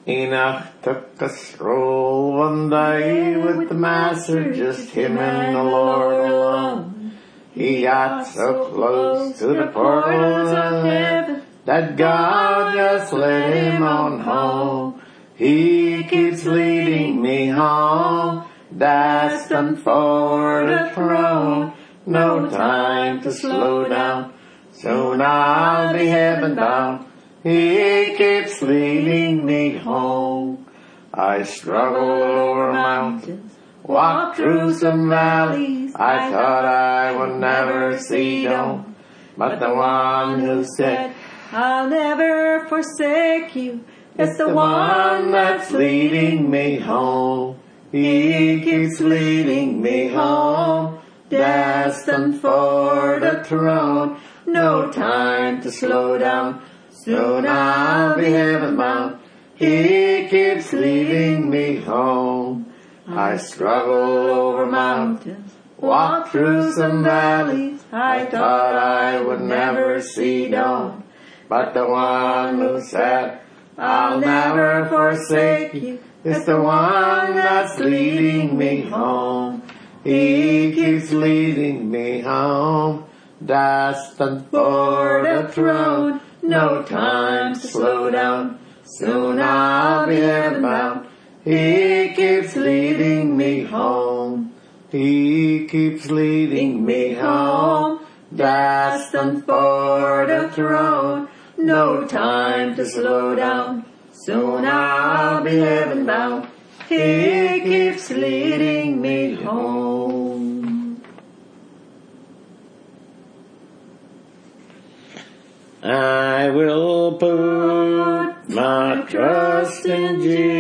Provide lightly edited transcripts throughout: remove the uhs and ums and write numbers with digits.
Enoch took a stroll one day with the master, just him and the Lord alone. He got so close to the portals of heaven that God just led him on home. He keeps leading me home, destined for the throne. No time to slow down, soon I'll be heaven bound. He keeps leading me home. I struggle over mountains, walk through some valleys. I thought I would never see dawn, but the one who said, I'll never forsake you, is the one that's leading me home. He keeps leading me home, destined for the throne. No time to slow down, soon I'll be heaven bound. He keeps leading me home. I struggle over mountains, walk through some valleys. I thought I would never see dawn, but the one who said, I'll never forsake you, is the one that's leading me home. He keeps leading me home, destined for the throne. No time to slow down, soon I'll be heaven bound. He keeps leading me home. He keeps leading me home, destined for the throne. No time to slow down, soon I'll be heaven bound. He keeps leading me home. I will put my trust in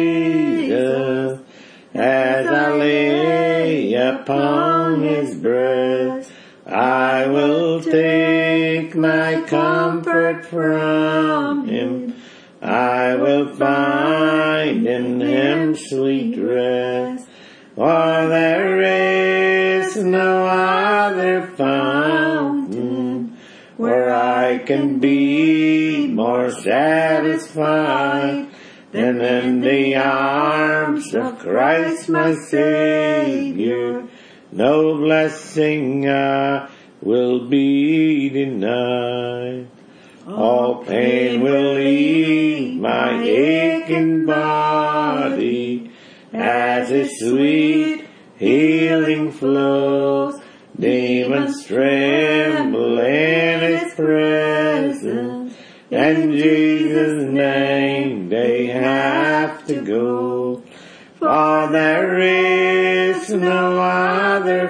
Jesus as I lay upon his breast. I will take my comfort from him. I will find in him sweet rest. For there is no other fountain where I can be more satisfied than in the arms of Christ my Savior. No blessing I will be denied. All pain will leave my aching body as his sweet healing flows. Demons tremble in his presence, in Jesus' name they have to go. For there is no other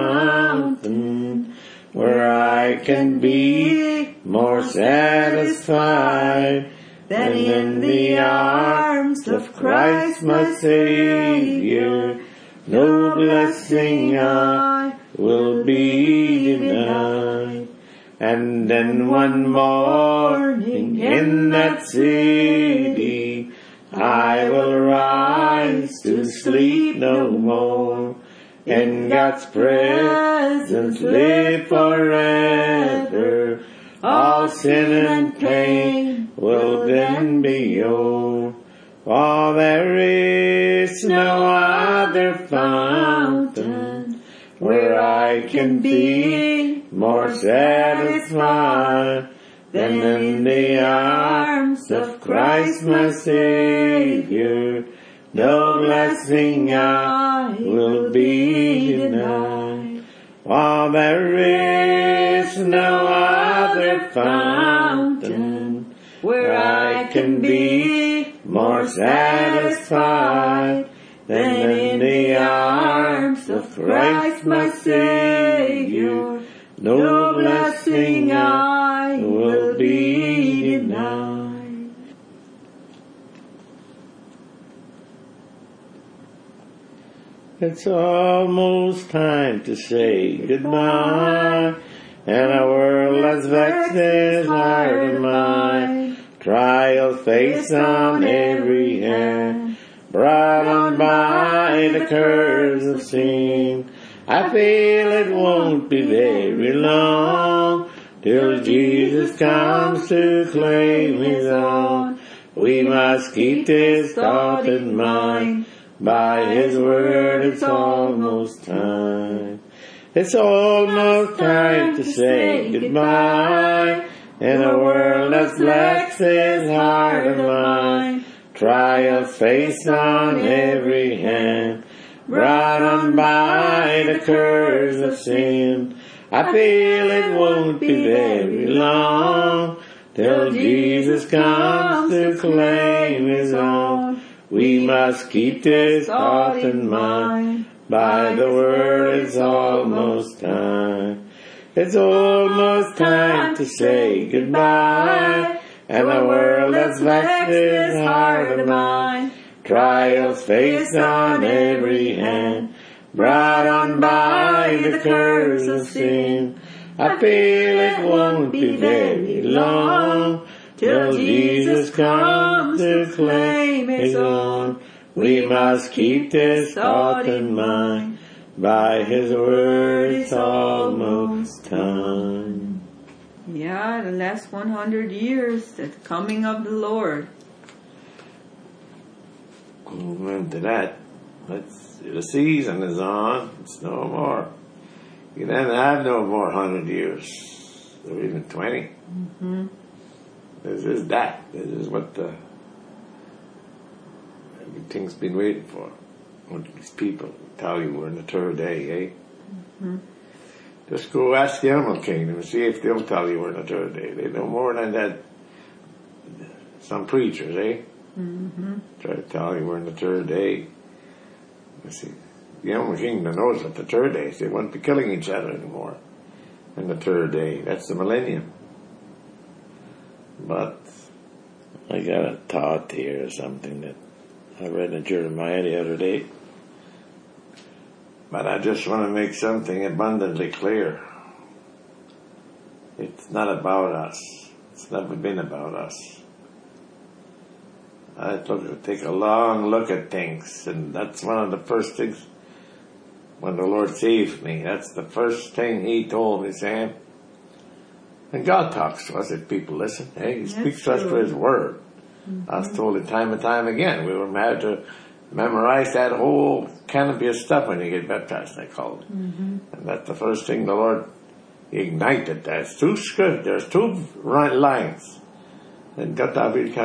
fountain where I can be more satisfied than in the arms of Christ my Savior. No blessing I will be denied. And then one morning in that city I will rise to sleep no more. In God's presence live forever. All sin and pain will then be o'er. For there is no other fountain where I can be more satisfied than in the arms of Christ my Savior. No blessing I will be denied. For there is no other fountain where I can be more satisfied than in the arms of Christ my Savior. No blessing I will be denied. It's almost time to say goodbye, and a world as vexed as heart of mine. Trial face on every hand, brought on by the curse of sin. I feel it won't be very long till Jesus comes to claim his own. We must keep this thought in mind. By His word it's almost time. It's almost time to say goodbye. In a world that's blessed this heart of mine. Trials faced on every hand. Brought on by the curse of sin. I feel it won't be very long till Jesus comes to claim His own. We must keep this thought in mind. By the word it's almost time. It's almost time to say goodbye. And the world that's vexed this heart of mine. Trials faced on every hand. Brought on by the curse of sin. I feel it won't be very long till Jesus comes to claim His own. We must keep this thought in mind. By His word it's almost time. Yeah, the last 100 years, the coming of the Lord. Amen to that. The season is on. It's no more. You then have no more 100 years, or even 20. Mm-hmm. This is that. This is what everything's been waiting for. What these people tell you we're in the third day, eh? Mm-hmm. Just go ask the animal kingdom and see if they'll tell you we're in the third day. They know more than that. Some preachers, eh? Mm-hmm. Try to tell you we're in the third day. You see, the animal kingdom knows what the third day is. They won't be killing each other anymore in the third day. That's the millennium. But I got a thought here, something that I read in Jeremiah the other day. But I just want to make something abundantly clear. It's not about us. It's never been about us. I take a long look at things, and that's one of the first things when the Lord saved me. That's the first thing He told me, Sam. And God talks to us if people listen. Hey, He speaks to us for His word. Mm-hmm. I was told it time and time again. We were mad to memorize that whole canopy of stuff when you get baptized, they call it. Mm-hmm. And that's the first thing the Lord ignited. There's two scripts, there's two lines. And what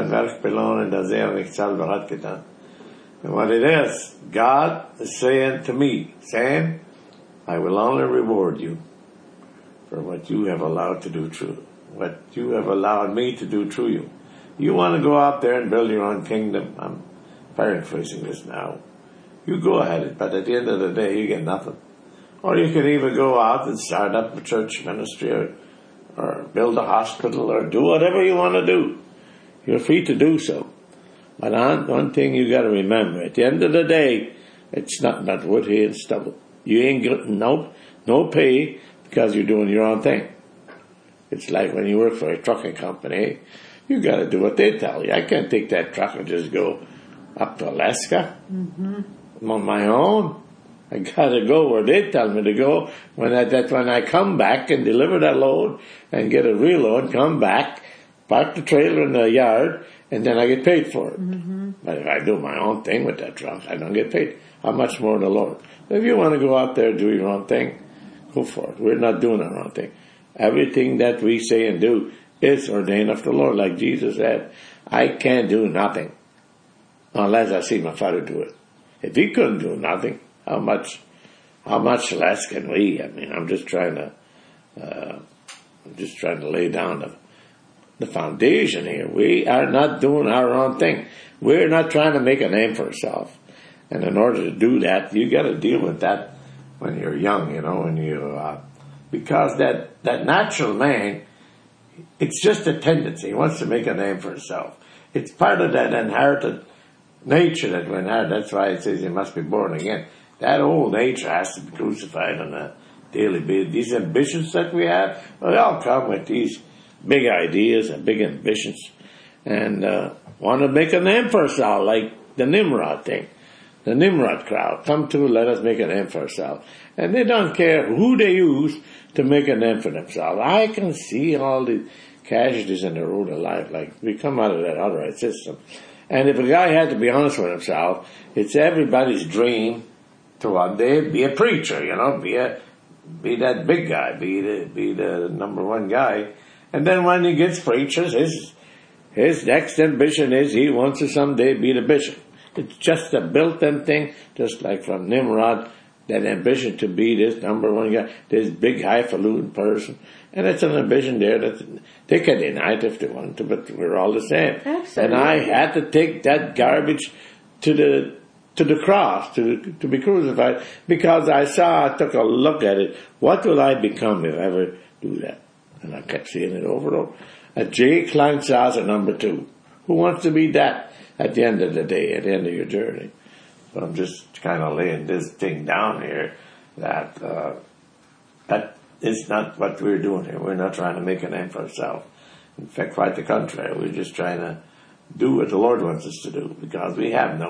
it is, God is saying to me, Sam, I will only reward you for what you have allowed to do through, what you have allowed me to do through you. You want to go out there and build your own kingdom. I'm paraphrasing this now. You go ahead, but at the end of the day, you get nothing. Or you can even go out and start up a church ministry or build a hospital or do whatever you want to do. You're free to do so. But one thing you got to remember, at the end of the day, it's not wood, hay, and stubble. You ain't getting no pay because you're doing your own thing. It's like when you work for a trucking company, you got to do what they tell you. I can't take that truck and just go up to Alaska. Mm-hmm. I'm on my own. I got to go where they tell me to go. When I come back and deliver that load and get a reload, come back, park the trailer in the yard, and then I get paid for it. Mm-hmm. But if I do my own thing with that truck, I don't get paid. How much more the Lord? If you want to go out there and do your own thing, go for it. We're not doing our own thing. Everything that we say and do is ordained of the Lord. Like Jesus said, I can't do nothing unless I see my Father do it. If He couldn't do nothing, how much less can we? I mean, I'm just trying to lay down the foundation here. We are not doing our own thing. We're not trying to make a name for ourselves. And in order to do that, you got to deal with that when you're young, when you, because that natural man, it's just a tendency. He wants to make a name for himself. It's part of that inherited nature that we inherit. That's why it says you must be born again. That old nature has to be crucified on a daily basis. These ambitions that we have, well, they all come with these big ideas and big ambitions and want to make a name for ourselves, like the Nimrod thing. The Nimrod crowd, come to, let us make a name for ourselves. And they don't care who they use to make a name for themselves. I can see all the casualties in the road of life. Like, we come out of that outright system. And if a guy had to be honest with himself, it's everybody's dream to one day be a preacher, be that big guy, be the number one guy. And then when he gets preachers, his next ambition is he wants to someday be the bishop. It's just a built-in thing, just like from Nimrod, that ambition to be this number one guy, this big highfalutin person. And it's an ambition there that they can deny it if they want to, but we're all the same. Absolutely. And I had to take that garbage to the cross, to be crucified, because I took a look at it. What will I become if I ever do that? And I kept seeing it over and over. A J. Klein Sasser number 2. Who wants to be that at the end of the day, at the end of your journey? So I'm just kind of laying this thing down here that is not what we're doing here. We're not trying to make a name for ourselves. In fact, quite the contrary. We're just trying to do what the Lord wants us to do, because we have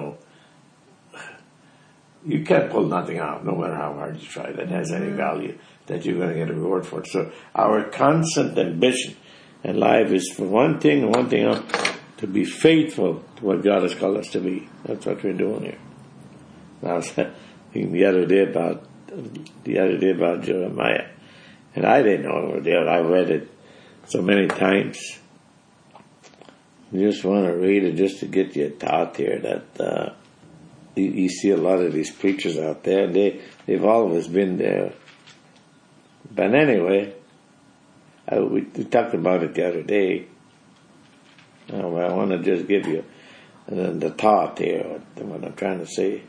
you can't pull nothing out, no matter how hard you try, that has any value, that you're going to get a reward for it. So our constant ambition in life is for one thing else, to be faithful to what God has called us to be. That's what we're doing here. I was thinking the other day about Jeremiah, and I didn't know it was there. I read it so many times. You just want to read it just to get you a thought here that you see a lot of these preachers out there, and they've always been there. But anyway, we talked about it the other day. I want to just give you the thought here, what I'm trying to say.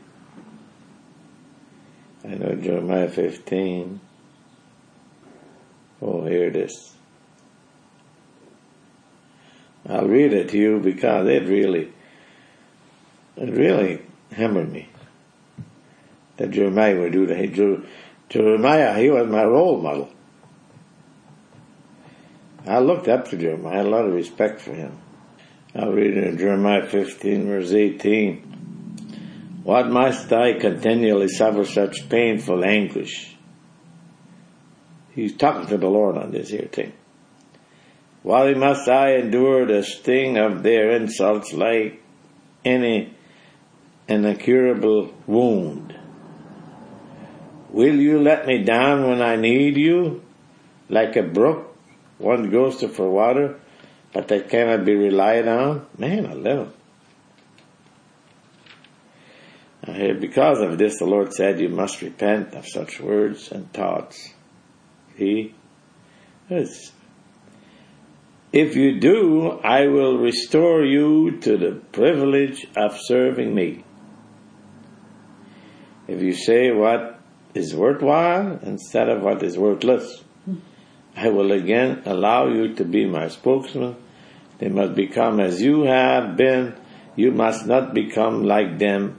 I know Jeremiah 15. Oh, here it is. I'll read it to you because it really hammered me that Jeremiah would do that. Jeremiah, he was my role model. I looked up to Jeremiah. I had a lot of respect for him. I'll read it in Jeremiah 15, verse 18. What must I continually suffer such painful anguish? He's talking to the Lord on this here thing. Why must I endure the sting of their insults like an incurable wound? Will you let me down when I need you? Like a brook, one goes to for water, but that cannot be relied on? Man, I love him. Because of this, the Lord said, you must repent of such words and thoughts. See? If you do, I will restore you to the privilege of serving me. If you say what is worthwhile instead of what is worthless, I will again allow you to be my spokesman. They must become as you have been. You must not become like them.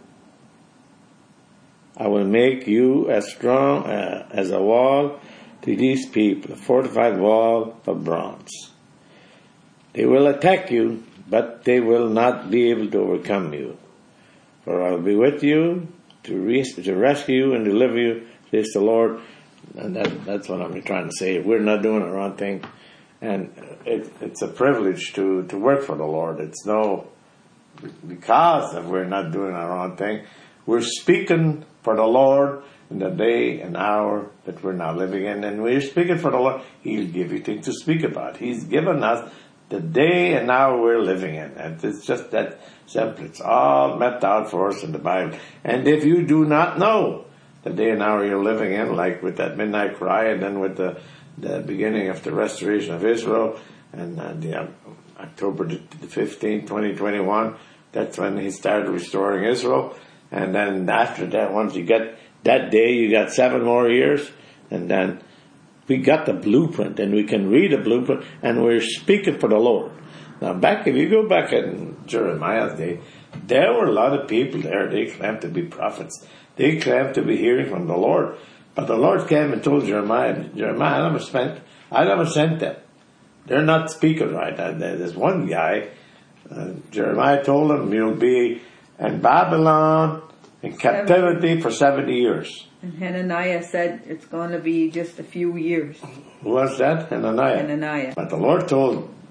I will make you as strong as a wall to these people, a fortified wall of bronze. They will attack you, but they will not be able to overcome you. For I will be with you to rescue you and deliver you, says the Lord. And that's what I'm trying to say. We're not doing the wrong thing. And it's a privilege to work for the Lord. It's because we're not doing the wrong thing. We're speaking for the Lord in the day and hour that we're now living in. And we're speaking for the Lord. He'll give you things to speak about. He's given us the day and hour we're living in. And it's just that simple. It's all mapped out for us in the Bible. And if you do not know the day and hour you're living in, like with that midnight cry, and then with the beginning of the restoration of Israel, and October the 15th, 2021, that's when he started restoring Israel. And then after that, once you get that day, you got 7 more years, and then we got the blueprint, and we can read the blueprint, and we're speaking for the Lord. Now, if you go back in Jeremiah's day, there were a lot of people there. They claimed to be prophets. They claimed to be hearing from the Lord. But the Lord came and told Jeremiah, I never sent them. They're not speaking right. There's one guy, Jeremiah told him, you'll be in Babylon in captivity for 70 years. And Hananiah said it's going to be just a few years. Who was that? Hananiah. Hananiah. But the Lord told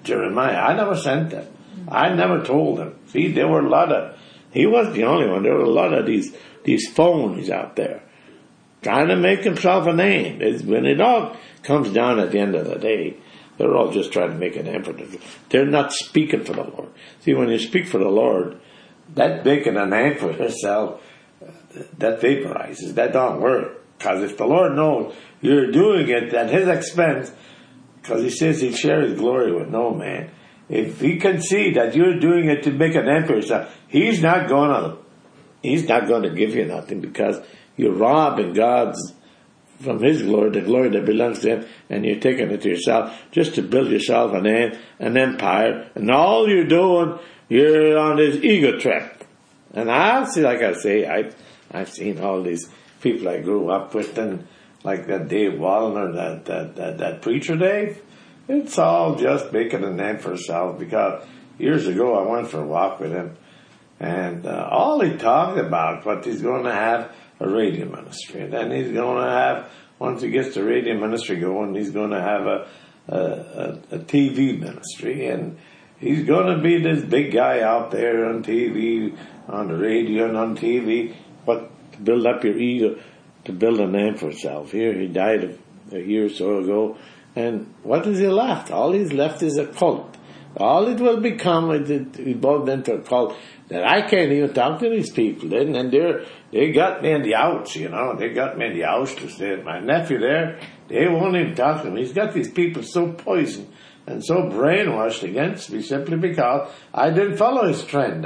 Jeremiah. I never sent them. I never told them. See, there were a lot of, he wasn't the only one. There were a lot of these phonies out there trying to make himself a name. When it all comes down at the end of the day, they're all just trying to make an effort. They're not speaking for the Lord. See, when you speak for the Lord, that making a name for yourself, that vaporizes. That don't work. Because if the Lord knows you're doing it at His expense, because He says He'll share His glory with no man, if He can see that you're doing it to make a name for yourself, He's not going to give you nothing, because you're robbing God's, from His glory, the glory that belongs to Him, and you're taking it to yourself just to build yourself an empire, and all you're doing, you're on this ego trip. And I've seen all these people I grew up with, and like that Dave Wallner, that preacher Dave. It's all just making a name for himself, because years ago I went for a walk with him, and all he talked about, but he's going to have a radio ministry, and then he's going to have, once he gets the radio ministry going, he's going to have a TV ministry, and he's going to be this big guy out there on TV, on the radio and on TV, but to build up your ego, to build a name for himself. Here, he died a year or so ago, and what is he left? All he's left is a cult. All it will become, it evolved into a cult that I can't even talk to these people. And they got me in the ouch, you know. They got me in the ouch to say, my nephew there, they won't even talk to him. He's got these people so poisoned and so brainwashed against me simply because I didn't follow his trend.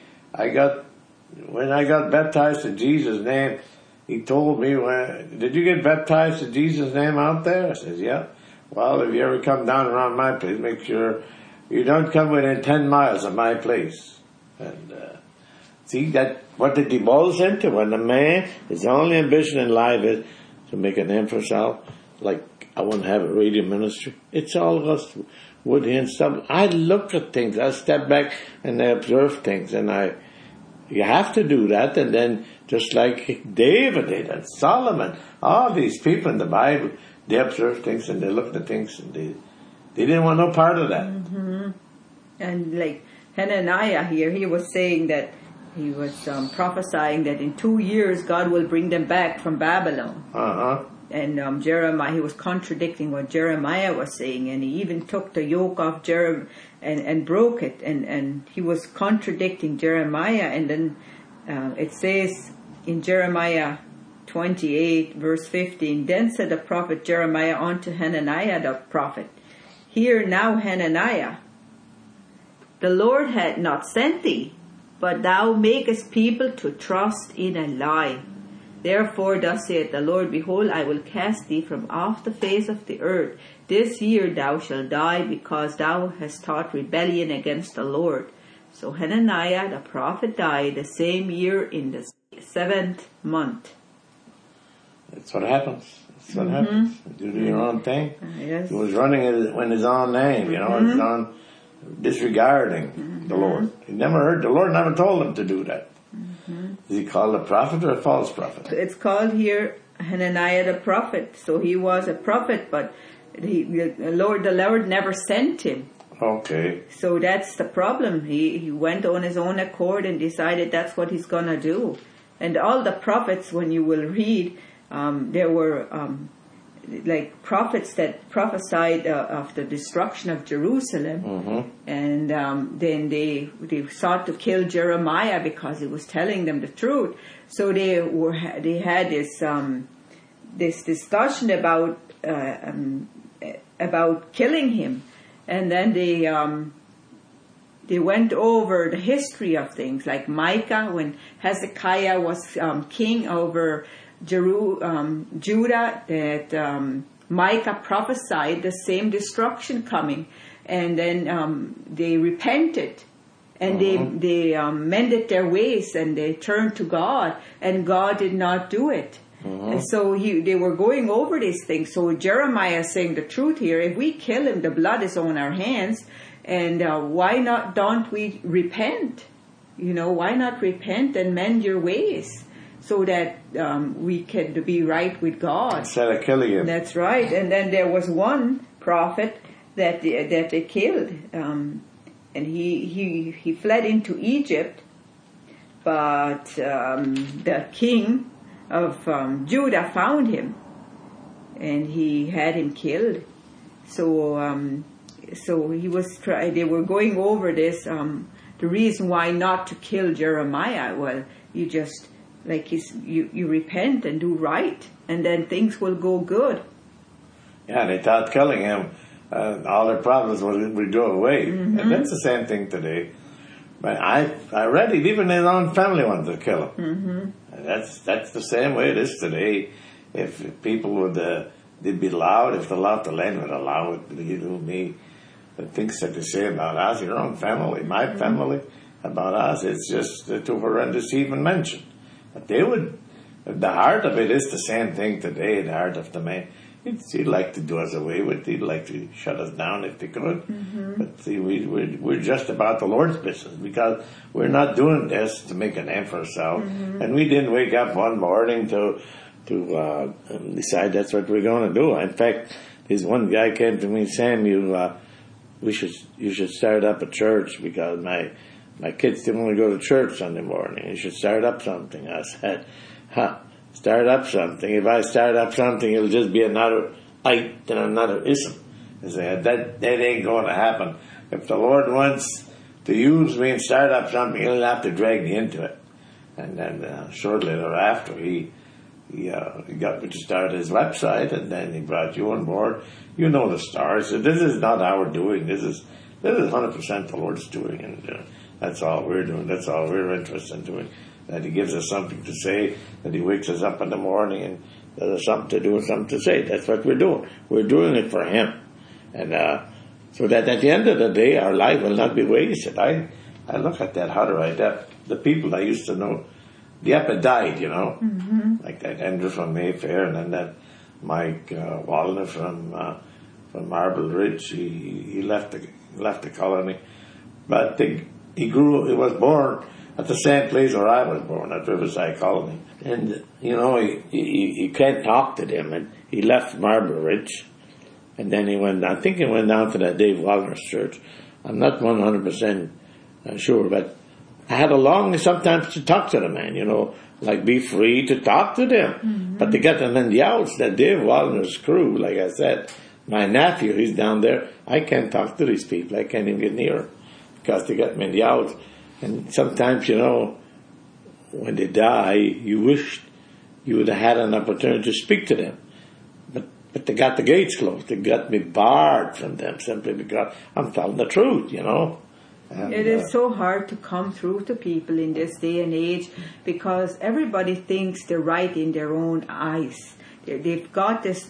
When I got baptized in Jesus' name, he told me, did you get baptized in Jesus' name out there? I says, yeah. Well, if you ever come down around my place, make sure you don't come within 10 miles of my place. And see that what it evolves into when a man, his only ambition in life is to make a name for himself. Like, I want to have a radio ministry. It's all just woody and stuff. I look at things. I step back and I observe things. And you have to do that. And then just like David did and Solomon, all these people in the Bible, they observe things and they look at things and they didn't want no part of that. Mm-hmm. And like Hananiah here, he was saying that he was prophesying that in 2 years God will bring them back from Babylon. Uh-huh. And Jeremiah, he was contradicting what Jeremiah was saying, and he even took the yoke off Jeremiah and broke it, and he was contradicting Jeremiah. And then it says in Jeremiah 28 verse 15, then said the prophet Jeremiah unto Hananiah the prophet, hear now, Hananiah, the Lord had not sent thee, but thou makest people to trust in a lie. Therefore thus saith the Lord, behold, I will cast thee from off the face of the earth. This year thou shalt die, because thou hast taught rebellion against the Lord. So Hananiah the prophet died the same year in the 7th month. That's what happens. That's what happens. You do your own thing. Yes. He was running in his own name, you know, his own, disregarding the Lord. The Lord never told him to do that. Is he called a prophet or a false prophet? It's called here Hananiah the prophet. So he was a prophet, but the Lord never sent him. Okay. So that's the problem. He went on his own accord and decided that's what he's going to do. And all the prophets, when you will read, there were like prophets that prophesied of the destruction of Jerusalem, and then they sought to kill Jeremiah because he was telling them the truth. So they had this discussion about killing him, and then they went over the history of things, like Micah, when Hezekiah was king over Judah, that Micah prophesied the same destruction coming, and then they repented, and they mended their ways, and they turned to God, and God did not do it. And so they were going over these things. So Jeremiah is saying the truth here. If we kill him, the blood is on our hands, and why don't we repent? You know, why not repent and mend your ways, so that we can be right with God. Instead of killing him. That's right. And then there was one prophet that they killed. And he fled into Egypt, but the king of Judah found him, and he had him killed. So he was they were going over this, the reason why not to kill Jeremiah. Well, you just, you repent and do right, and then things will go good. Yeah, they thought killing him, all their problems would go away. Mm-hmm. And that's the same thing today. But I read it, even his own family wanted to kill him. Mm-hmm. That's the same way it is today. If people would, they'd be allowed, if the law of the land would allow it, you know me, the things that they say about us, your own family, my family, about us, it's just too horrendous to even mention. But they would, the heart of it is the same thing today, the heart of the man. He'd like to do us away with. He'd like to shut us down if they could. Mm-hmm. But see, we're just about the Lord's business, because we're not doing this to make a name for ourselves. Mm-hmm. And we didn't wake up one morning to decide that's what we're going to do. In fact, this one guy came to me, Sam, you should start up a church, because my kids didn't want to go to church Sunday morning. You should start up something. I said, start up something. If I start up something, it'll just be another ite and another ism. I said, that ain't going to happen. If the Lord wants to use me and start up something, he'll have to drag me into it. And then shortly thereafter, he got me to start his website, and then he brought you on board. You know the story. So this is not our doing. This is 100% the Lord's doing, and that's all we're doing. That's all we're interested in doing. That he gives us something to say, that he wakes us up in the morning and there's something to do and something to say. That's what we're doing. We're doing it for him. And so that at the end of the day, our life will not be wasted. I look at that, how do I, the people I used to know, the epa died, you know, mm-hmm. like that Andrew from Mayfair, and then that Mike Wallner from Marble Ridge. He left the colony, but he was born at the same place where I was born, at Riverside Colony. And, you know, you can't talk to them. And he left Marble Ridge, and then he went down to that Dave Wallner's church. I'm not 100% sure, but I had a longing sometimes to talk to the man, you know, like be free to talk to them. Mm-hmm. But they got them in the outs, that Dave Wallner's crew, like I said. My nephew, he's down there. I can't talk to these people. I can't even get near them because they got me in the outs. And sometimes, you know, when they die, you wish you would have had an opportunity to speak to them. But they got the gates closed. They got me barred from them simply because I'm telling the truth, you know. And, it is so hard to come through to people in this day and age, because everybody thinks they're right in their own eyes. They've got this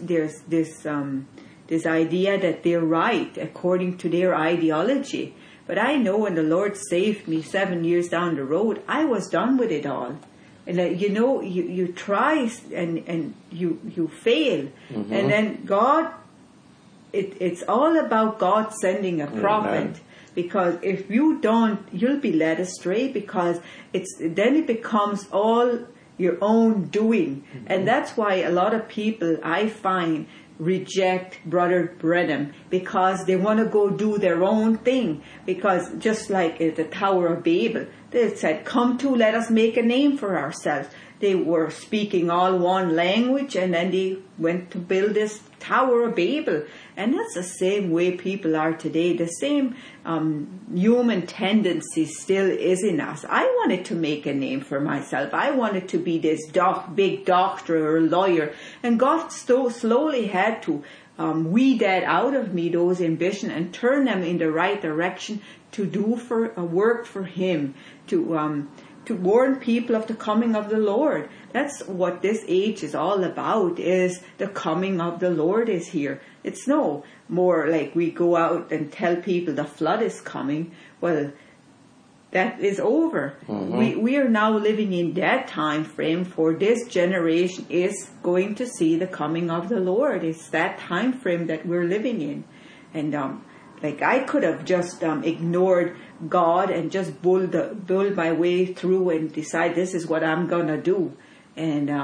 idea that they're right according to their ideology. But I know when the Lord saved me 7 years down the road, I was done with it all. And you know, you try and you fail. Mm-hmm. And then God, it's all about God sending a prophet. Amen. Because if you don't, you'll be led astray, because then it becomes all your own doing. Mm-hmm. And that's why a lot of people, I find, reject Brother Branham, because they want to go do their own thing. Because just like at the Tower of Babel, they said, come to, let us make a name for ourselves. They were speaking all one language, and then they went to build this Tower of Babel. And that's the same way people are today. The same human tendency still is in us. I wanted to make a name for myself. I wanted to be this big doctor or lawyer. And God slowly had to weed that out of me, those ambitions, and turn them in the right direction to do work for Him, to warn people of the coming of the Lord. That's what this age is all about, is the coming of the Lord is here. It's no more like we go out and tell people the flood is coming. Well, that is over. Mm-hmm. We are now living in that time frame, for this generation is going to see the coming of the Lord. It's that time frame that we're living in. And like I could have just ignored God and just build my way through and decide this is what I'm gonna do. And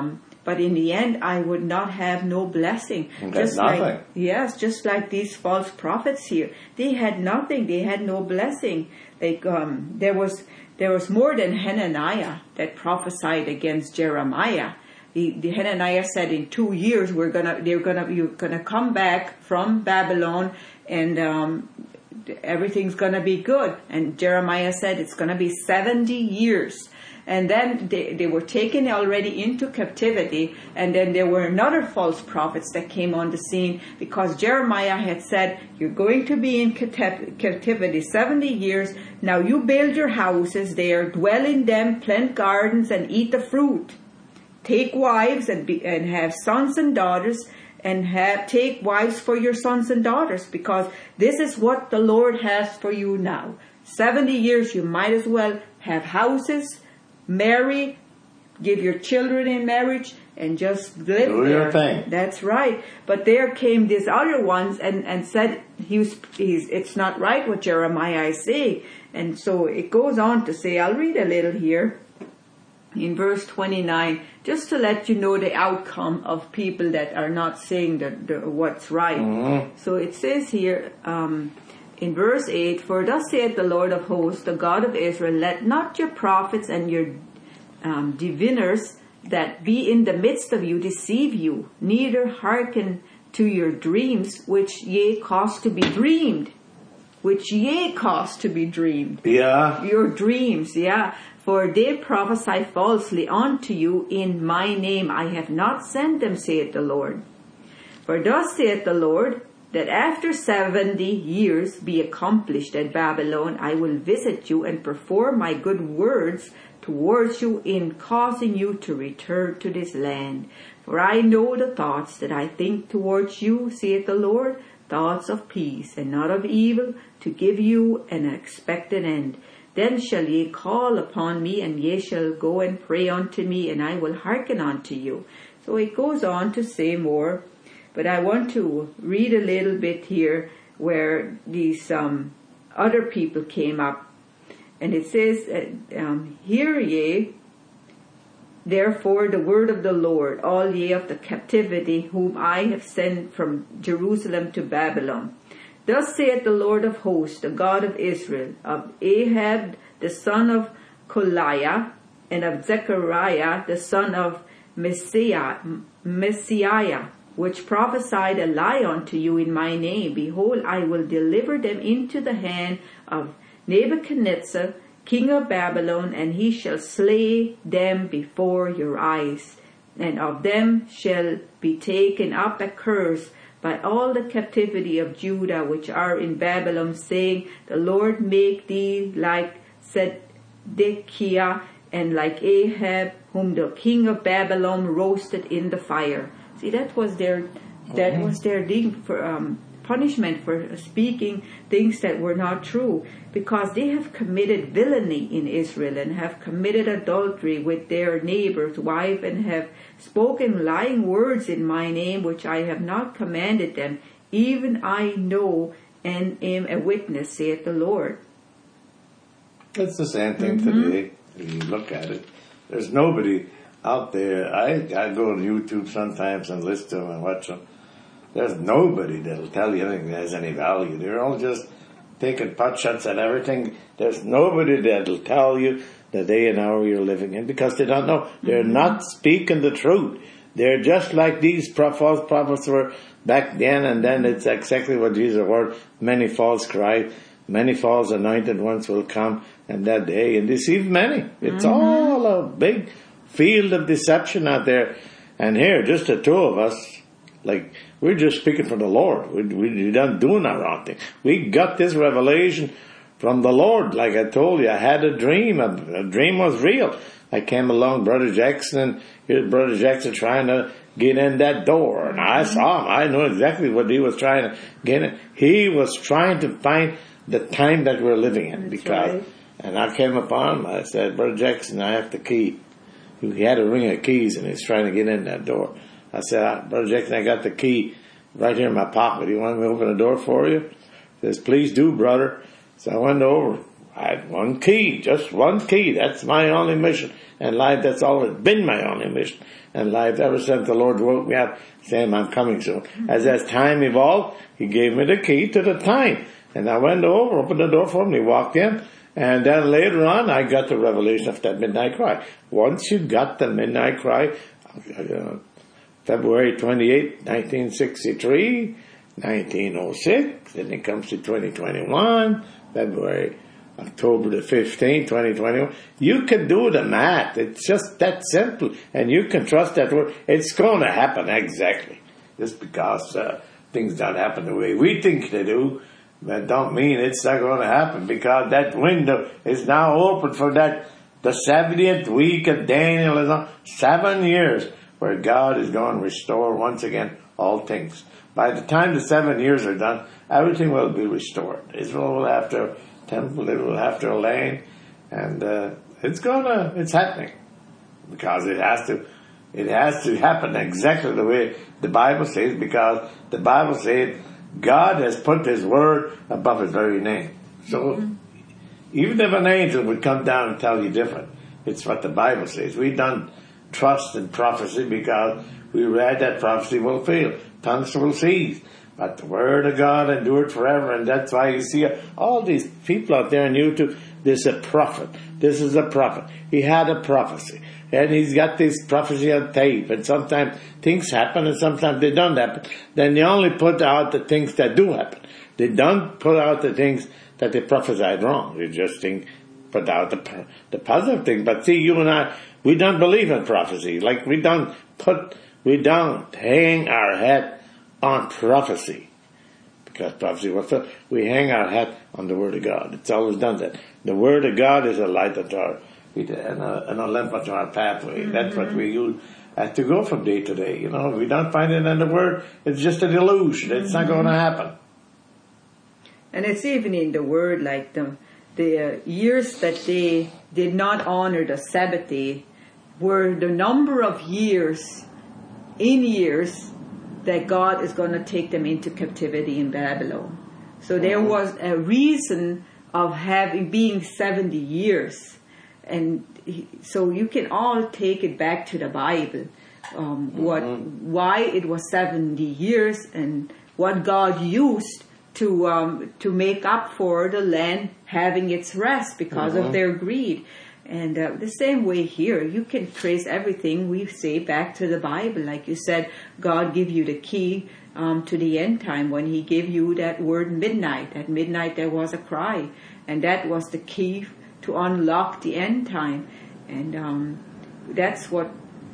but in the end I would not have no blessing. Just nothing. Just like these false prophets here. They had nothing. They had no blessing. Like there was more than Hananiah that prophesied against Jeremiah. The Hananiah said in 2 years you're gonna come back from Babylon and everything's gonna be good. And Jeremiah said it's gonna be 70 years. And then they were taken already into captivity, and then there were another false prophets that came on the scene because Jeremiah had said, you're going to be in captivity 70 years. Now you build your houses there, dwell in them, plant gardens, and eat the fruit. Take wives and have sons and daughters, and take wives for your sons and daughters, because this is what the Lord has for you now. 70 years, you might as well have houses, marry, give your children in marriage, and just live Do there. your thing. That's right. But there came these other ones and said it's not right what Jeremiah is saying. And so it goes on to say, I'll read a little here in verse 29, just to let you know the outcome of people that are not saying what's right. Mm-hmm. So it says here, in verse 8, for thus saith the Lord of hosts, the God of Israel, let not your prophets and your diviners that be in the midst of you deceive you, neither hearken to your dreams, which ye cause to be dreamed. Yeah. Your dreams, yeah. For they prophesy falsely unto you in my name. I have not sent them, saith the Lord. For thus saith the Lord, that after 70 years be accomplished at Babylon, I will visit you and perform my good words towards you in causing you to return to this land. For I know the thoughts that I think towards you, saith the Lord, thoughts of peace and not of evil, to give you an expected end. Then shall ye call upon me, and ye shall go and pray unto me, and I will hearken unto you. So it goes on to say more. But I want to read a little bit here where these other people came up. And it says, hear ye, therefore, the word of the Lord, all ye of the captivity, whom I have sent from Jerusalem to Babylon. Thus saith the Lord of hosts, the God of Israel, of Ahab the son of Koliah, and of Zechariah the son of Messiah, which prophesied a lie unto you in my name. Behold, I will deliver them into the hand of Nebuchadnezzar, king of Babylon, and he shall slay them before your eyes. And of them shall be taken up a curse by all the captivity of Judah, which are in Babylon, saying, the Lord make thee like Zedekiah, and like Ahab, whom the king of Babylon roasted in the fire. See, that was their punishment for speaking things that were not true, because they have committed villainy in Israel and have committed adultery with their neighbor's wife and have spoken lying words in my name, which I have not commanded them. Even I know and am a witness, saith the Lord. It's the same thing today. If you look at it, there's nobody out there. I go on YouTube sometimes and listen to them and watch them. There's nobody that'll tell you anything that has any value. They're all just taking pot shots at everything. There's nobody that'll tell you the day and hour you're living in, because they don't know. They're not speaking the truth. They're just like these false prophets were back then, and then it's exactly what Jesus word. Many false cry, many false anointed ones will come in that day and deceive many. It's all a big field of deception out there. And here, just the two of us, like, we're just speaking for the Lord. We're not doing that wrong thing. We got this revelation from the Lord. Like I told you, I had a dream. A dream was real. I came along, Brother Jackson, and here's Brother Jackson trying to get in that door. And I saw him. I know exactly what he was trying to get in. He was trying to find the time that we're living in. And I came upon him. I said, Brother Jackson, I have the key. He had a ring of keys, and he's trying to get in that door. I said, Brother Jackson, I got the key right here in my pocket. You want me to open the door for you? He says, please do, brother. So I went over, I had one key, just one key. That's my only mission in life. That's always been my only mission in life ever since the Lord woke me up saying I'm coming soon. As time evolved, He gave me the key to the time. And I went over, opened the door for him, he walked in, and then later on I got the revelation of that midnight cry. Once you got the midnight cry, February 28, 1963, 1906, then it comes to 2021, October the 15th, 2021. You can do the math. It's just that simple. And you can trust that word. It's going to happen exactly. Just because things don't happen the way we think they do, that don't mean it's not going to happen, because that window is now open for that, the 70th week of Daniel is on 7 years, where God is going to restore once again all things. By the time the 7 years are done, everything will be restored. Israel will have their temple, it will have their land, and it's happening, because it has to happen exactly the way the Bible says, because the Bible says God has put His word above His very name. So even if an angel would come down and tell you different, it's what the Bible says. We don't trust in prophecy because we read that prophecy will fail, tongues will cease, but the word of God endured forever. And that's why you see all these people out there on YouTube. This is a prophet. This is a prophet. He had a prophecy, and he's got this prophecy on tape. And sometimes things happen, and sometimes they don't happen. Then they only put out the things that do happen. They don't put out the things that they prophesied wrong. They just put out the positive thing. But see, you and I, we don't believe in prophecy. Like we don't hang our hat on prophecy, because prophecy was fulfilled. We hang our hat on the Word of God. It's always done that. The Word of God is a light unto our feet and a lamp unto our pathway. That's what we use to go from day to day. You know, if we don't find it in the Word, it's just a delusion. It's not going to happen. And it's even in the Word, like the years that they did not honor the Sabbath day were the number of years that God is going to take them into captivity in Babylon. So there was a reason of being 70 years. And so you can all take it back to the Bible, why it was 70 years and what God used to make up for the land having its rest because of their greed. And the same way here, you can trace everything we say back to the Bible. Like you said, God gave you the key to the end time when He gave you that word midnight. At midnight there was a cry, and that was the key to unlock the end time. And that's what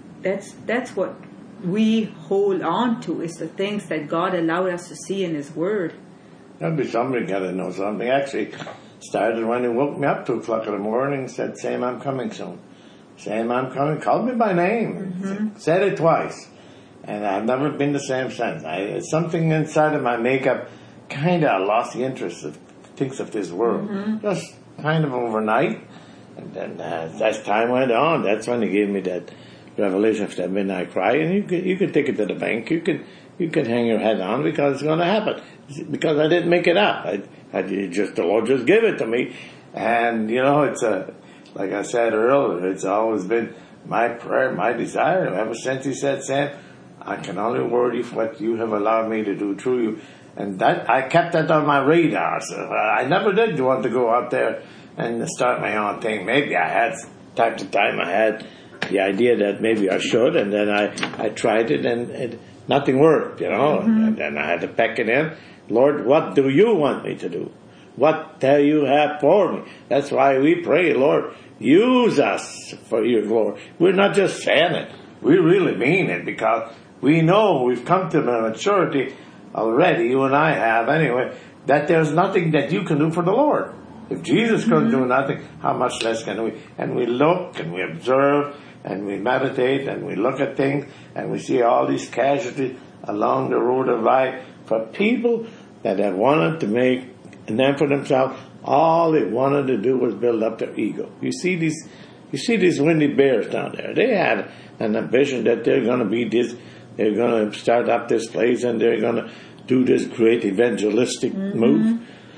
we hold on to, is the things that God allowed us to see in His Word. That'd be somebody got to know something. Actually, started when he woke me up 2 o'clock in the morning and said, Sam, I'm coming soon. Sam, I'm coming. Called me by name. Said it twice. And I've never been the same since. Something inside of my makeup kind of lost the interest of things of this world. Just kind of overnight. And then as time went on, that's when he gave me that revelation of that midnight cry. And you could take it to the bank. You could hang your head on, because it's going to happen. Because I didn't make it up. The Lord just gave it to me. And, you know, it's like I said earlier, it's always been my prayer, my desire, ever since He said, Sam, I can only word you for what you have allowed me to do through you. And that, I kept that on my radar. So I never did want to go out there and start my own thing. Maybe I had, time to time, I had the idea that maybe I should, and then I tried it, and nothing worked, you know. And then I had to pack it in. Lord, what do you want me to do? What do you have for me? That's why we pray, Lord, use us for your glory. We're not just saying it. We really mean it, because we know we've come to the maturity already, you and I have anyway, that there's nothing that you can do for the Lord. If Jesus couldn't do nothing, how much less can we? And we look and we observe and we meditate and we look at things and we see all these casualties along the road of life for people that have wanted to make a name for themselves. All they wanted to do was build up their ego. You see these windy bears down there. They had an ambition that they're going to be this. They're going to start up this place and they're going to do this great evangelistic move.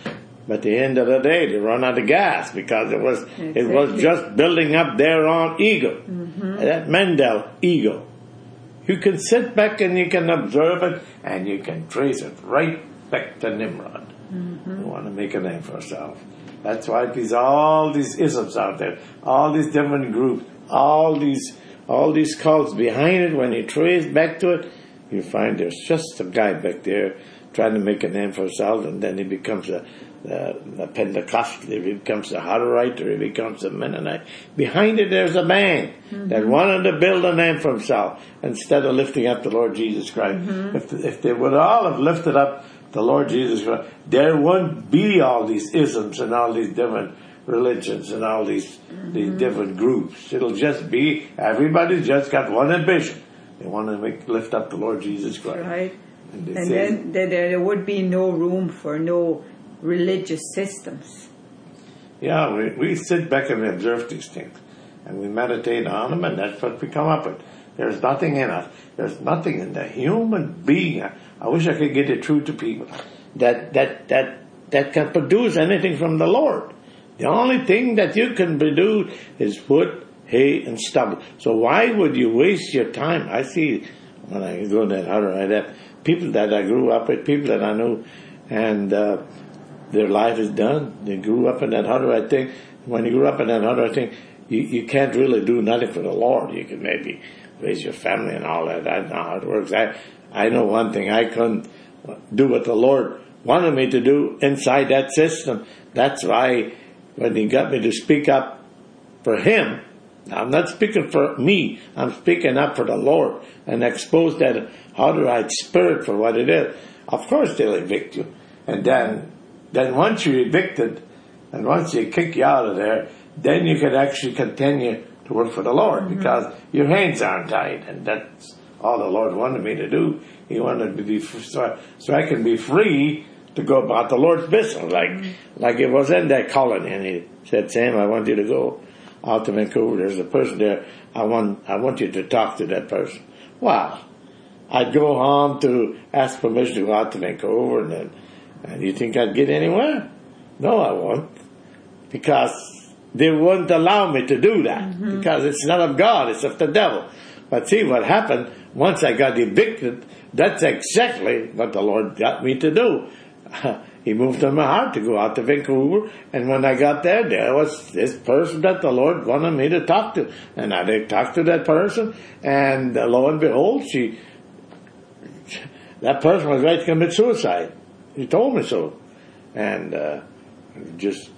But at the end of the day, they run out of gas because it was just building up their own ego. That Mendel ego. You can sit back and you can observe it and you can trace it right back to Nimrod. You want to make a name for yourself. That's why there's all these isms out there, all these different groups, all these cults behind it. When you trace back to it, you find there's just a guy back there trying to make a name for himself, and then he becomes a Pentecostal, he becomes a Hutterite, or he becomes a Mennonite. Behind it, there's a man that wanted to build a name for himself instead of lifting up the Lord Jesus Christ. If they would all have lifted up the Lord Jesus Christ, there wouldn't be all these isms and all these different religions and all these different groups. It'll just be, everybody's just got one ambition. They want to lift up the Lord Jesus Christ. Right. And then there would be no room for no religious systems. Yeah, we sit back and we observe these things. And we meditate on them, and that's what we come up with. There's nothing in us. There's nothing in the human being. I wish I could get it through to people that can produce anything from the Lord. The only thing that you can produce is wood, hay, and stubble. So why would you waste your time? I see when I go to that people that I grew up with, people that I knew, and their life is done. They grew up in that Hutterite thing. When you grew up in that Hutterite thing, you can't really do nothing for the Lord. You can maybe raise your family and all that. I know how it works. I know one thing. I couldn't do what the Lord wanted me to do inside that system. That's why when He got me to speak up for Him, I'm not speaking for me. I'm speaking up for the Lord and expose that Hutterite spirit for what it is. Of course they'll evict you. And then once you're evicted and once they kick you out of there, then you can actually continue to work for the Lord because your hands aren't tied. And that's all the Lord wanted me to do. He wanted me to be so I can be free to go about the Lord's business. Like it was in that colony, and He said, Sam, I want you to go out to Vancouver. There's a person there. I want you to talk to that person. Wow. I'd go home to ask permission to go out to Vancouver, and you think I'd get anywhere? No, I won't. Because they wouldn't allow me to do that. Because it's not of God, it's of the devil. But see what happened, once I got evicted, that's exactly what the Lord got me to do. He moved on my heart to go out to Vancouver, and when I got there was this person that the Lord wanted me to talk to. And I did talk to that person, and lo and behold, that person was ready to commit suicide. He told me so. And just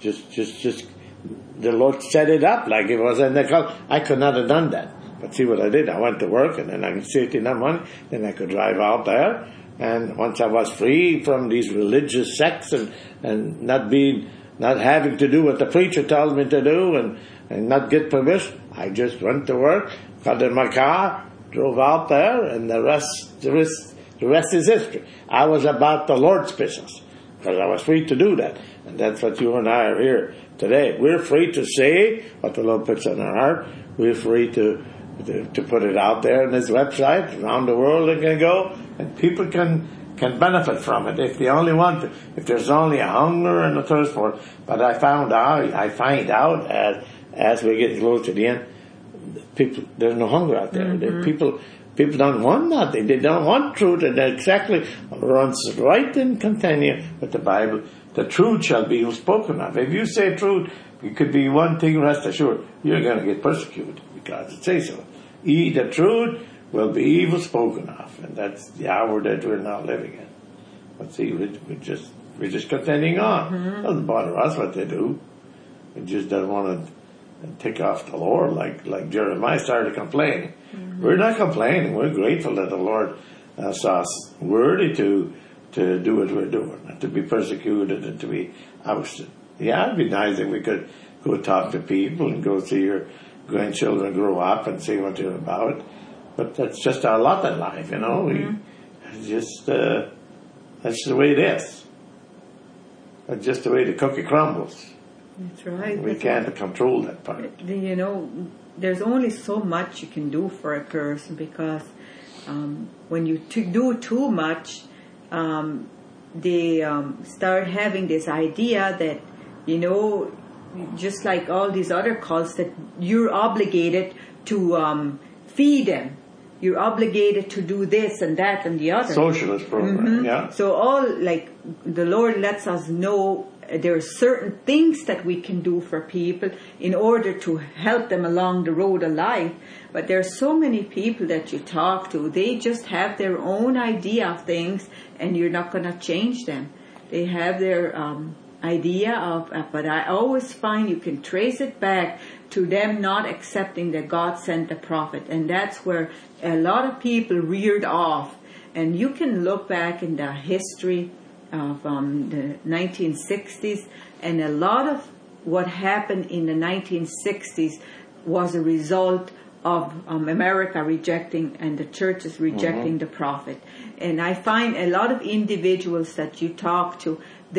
the Lord set it up like it was in the cult. I could not have done that. But see what I did? I went to work, and then I could save enough money, then I could drive out there. And once I was free from these religious sects and not having to do what the preacher told me to do and not get permission, I just went to work, got in my car, drove out there, and the rest is history. I was about the Lord's business because I was free to do that. And that's what you and I are here today. We're free to say what the Lord puts on our heart. We're free to put it out there on His website. Around the world it can go, and people can benefit from it if they only want to. If there's only a hunger and a thirst for it. But I find out as we get close to the end, people, there's no hunger out there. People don't want nothing. They don't want truth, and that exactly runs right and continue with the Bible. The truth shall be spoken of. If you say truth, it could be one thing, rest assured, you're going to get persecuted because it says so. The truth will be evil spoken of, and that's the hour that we're now living in. But see, we're just continuing on. Doesn't bother us what they do. We just don't want to take off the Lord like Jeremiah started complaining. We're not complaining. We're grateful that the Lord saw us worthy to do what we're doing, and to be persecuted and to be ousted. Yeah, it'd be nice if we could go talk to people and go see your grandchildren grow up and see what they're about. But that's just our lot in life, you know. That's the way it is. That's just the way the cookie crumbles. That's right. We can't control that part. You know, there's only so much you can do for a person because when you do too much, they start having this idea that, just like all these other cults, that you're obligated to feed them. You're obligated to do this and that and the other. Socialist program, yeah. So the Lord lets us know there are certain things that we can do for people in order to help them along the road of life. But there are so many people that you talk to, they just have their own idea of things, and you're not going to change them. They have their idea of, but I always find you can trace it back to them not accepting that God sent the prophet. And that's where a lot of people reared off. And you can look back in the history of the 1960s, and a lot of what happened in the 1960s was a result of America rejecting and the churches rejecting the prophet. And I find a lot of individuals that you talk to,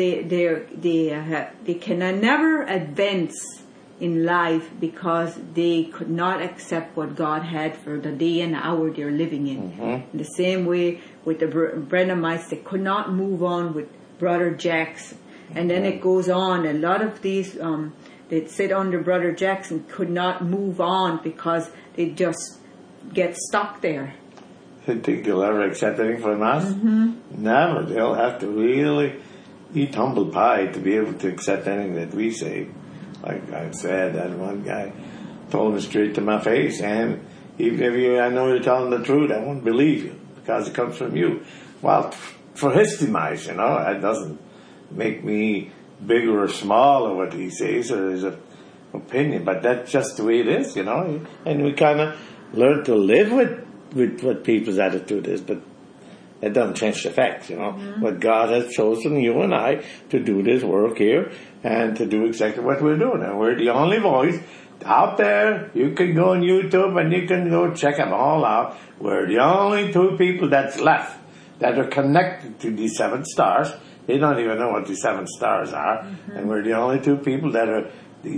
they can never advance in life because they could not accept what God had for the day and hour they're living in. In the same way with the Branhamites, they could not move on with Brother Jackson. And then it goes on. A lot of these that sit under Brother Jackson could not move on because they just get stuck there. You think they'll ever accept anything from us? Never. They'll have to really eat humble pie to be able to accept anything that we say. Like I said, that one guy told me straight to my face, and even if I know you're telling the truth, I won't believe you because it comes from you. Well, for his demise, that doesn't make me bigger or smaller what he says or his opinion, but that's just the way it is, and we kind of learn to live with what people's attitude is, but that doesn't change the fact, But God has chosen you and I to do this work here and to do exactly what we're doing. And we're the only voice out there. You can go on YouTube and you can go check them all out. We're the only two people that's left that are connected to these 7 stars. They don't even know what these 7 stars are. And we're the only two people that are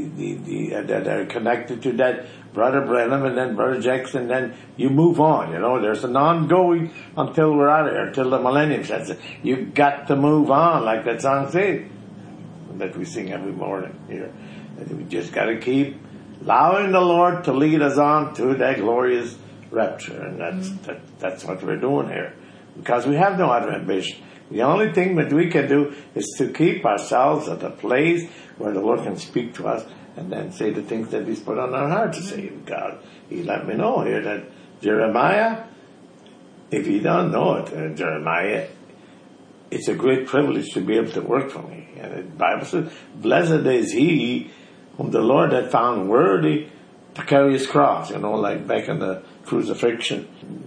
that are connected to that Brother Branham and then Brother Jackson, then you move on, There's an ongoing until we're out of here, until the millennium says it. You've got to move on, like that song says, that we sing every morning here. And we just got to keep allowing the Lord to lead us on to that glorious rapture. And that's what we're doing here. Because we have no other ambition. The only thing that we can do is to keep ourselves at a place where the Lord can speak to us and then say the things that He's put on our heart to say. God, He let me know here that Jeremiah, if you don't know it, Jeremiah, it's a great privilege to be able to work for me. And the Bible says, blessed is he whom the Lord had found worthy to carry his cross. Like back in the crucifixion,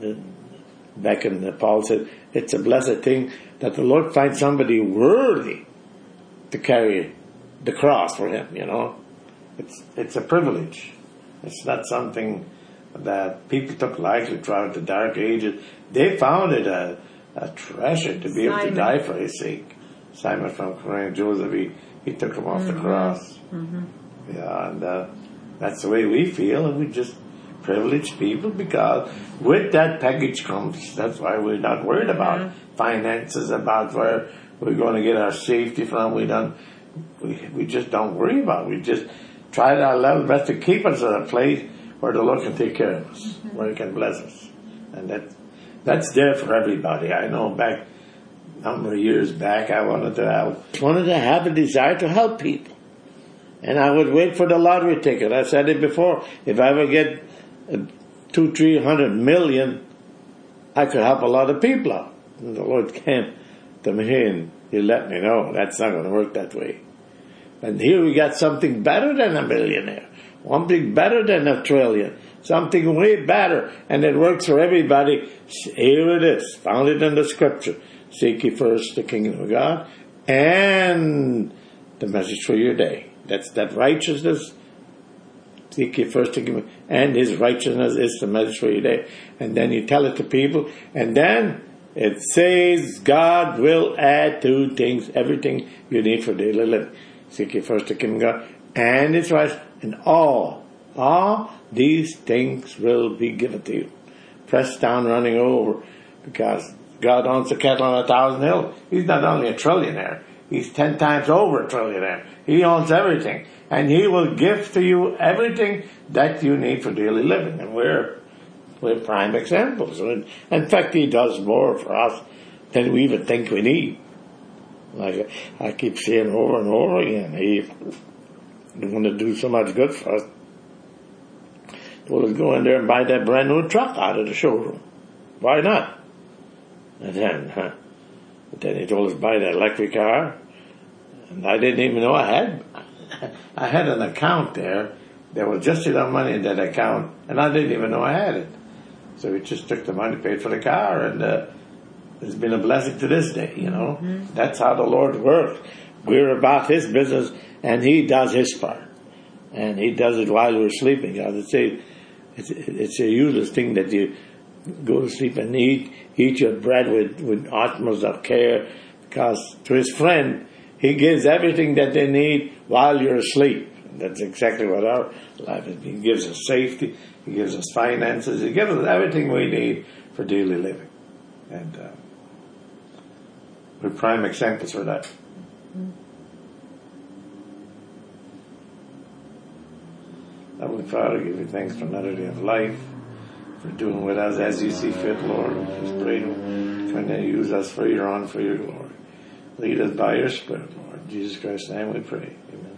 back in Paul said, it's a blessed thing that the Lord finds somebody worthy to carry the cross for him, It's a privilege. It's not something that people took lightly throughout the Dark Ages. They found it a treasure to be able to die for his sake. Simon from Cyrene, Joseph, he took him off the cross. Yeah, and that's the way we feel, and we just privileged people because with that package comes, that's why we're not worried about finances, about where we're going to get our safety from. We just don't worry about it. We just try our level best to keep us at a place where the Lord can take care of us, where He can bless us. And that's there for everybody. I know back a number of years back, I wanted to have a desire to help people. And I would wait for the lottery ticket. I said it before. If I ever get 200-300 million, I could help a lot of people out. And the Lord came to me and He let me know that's not going to work that way. And here we got something better than a millionaire. Something better than a trillion. Something way better. And it works for everybody. Here it is. Found it in the scripture. Seek ye first the kingdom of God and the message for your day. That's that righteousness. Seek ye first the kingdom, and His righteousness is the message for your day. And then you tell it to people, and then it says God will add 2 things, everything you need for daily living. Seek ye first the kingdom of God and His righteousness, and all these things will be given to you. Pressed down, running over, because God owns the cattle on 1,000 hills. He's not only a trillionaire, he's 10 times over a trillionaire. He owns everything. And he will give to you everything that you need for daily living. And we're prime examples. In fact, he does more for us than we even think we need. Like I keep saying over and over again, he's going to do so much good for us. Told us go in there and buy that brand new truck out of the showroom. Why not? And then he told us buy that electric car. And I didn't even know I had an account there. There was just enough money in that account, and I didn't even know I had it. So we just took the money, paid for the car, and it's been a blessing to this day, you know. Mm-hmm. That's how the Lord works. We're about His business, and He does His part. And He does it while we're sleeping. It's a useless thing that you go to sleep and eat your bread with utmost of care, because to His friend, He gives everything that they need while you're asleep. That's exactly what our life is. He gives us safety. He gives us finances. He gives us everything we need for daily living. And we're prime examples for that. Heavenly Father, give you thanks for another day of life, for doing with us as you see fit, Lord. Just pray to continue to use us for your honor, for your glory. Lead us by your Spirit, Lord. In Jesus Christ's name we pray. Amen.